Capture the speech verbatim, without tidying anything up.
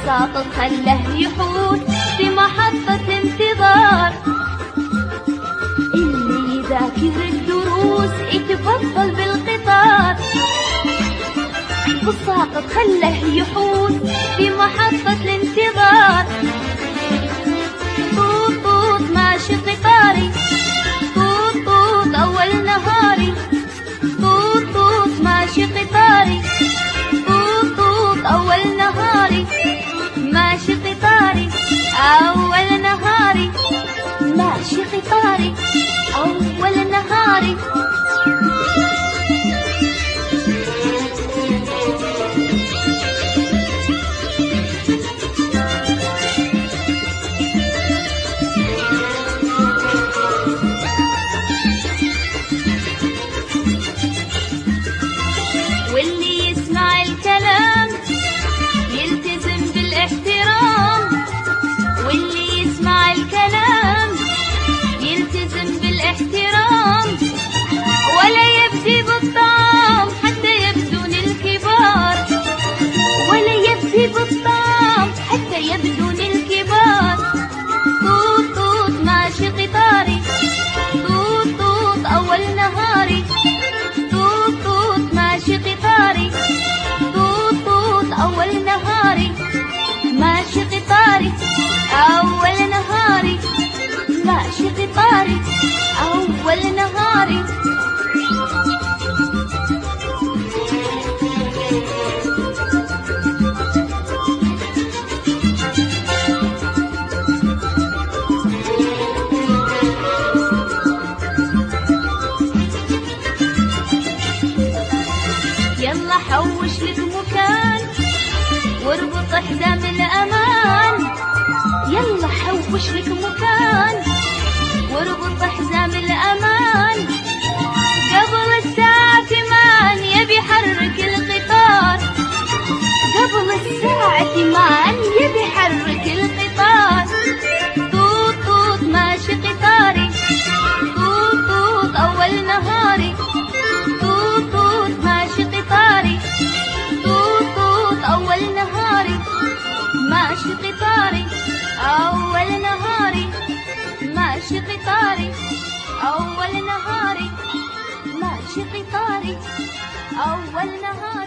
والساقط خله يحوس في محطة انتظار. اللي يذاكر الدروس يتفضل بالقطار، والساقط خله يحوس في محطة الانتظار. طوط طوط ماشي قطاري، طوط طوط أول نهاري، طوط طوط ماشي قطاري، طوط طوط أول نهاري، ماشي قطاري أول نهاري، ماشي قطاري أول نهاري. واللي يسمع الكلام يلتزم بالاحترام، واللي يسمع الكلام يلتزم بالاحترام، ولا يبدي بالطعام حتى يبدون الكبار، ولا يبدي بالطعام حتى يبدون الكبار. طوط طوط ماشي قطاري، طوط طوط أول نهاري، طوط طوط ماشي قطاري، طوط طوط أول نهاري، ماشي قطاري أول نهاري، ماشي قطاري أول نهاري. يلا حوش لك مكان واربط حزام الأمان، يلا حوش لك مكان واربط حزام الأمان. قبل الساعة ثمان يبي حرك القطار، قبل الساعة ثمان يبي حرك القطار. طوط طوط ماشي قطاري، طوط طوط أول نهاري، طوط طوط ماشي قطاري، طوط طوط أول نهاري، ماشي قطاري أول نهاري، ماشي قطاري أول نهاري، ماشي قطاري أول نهاري.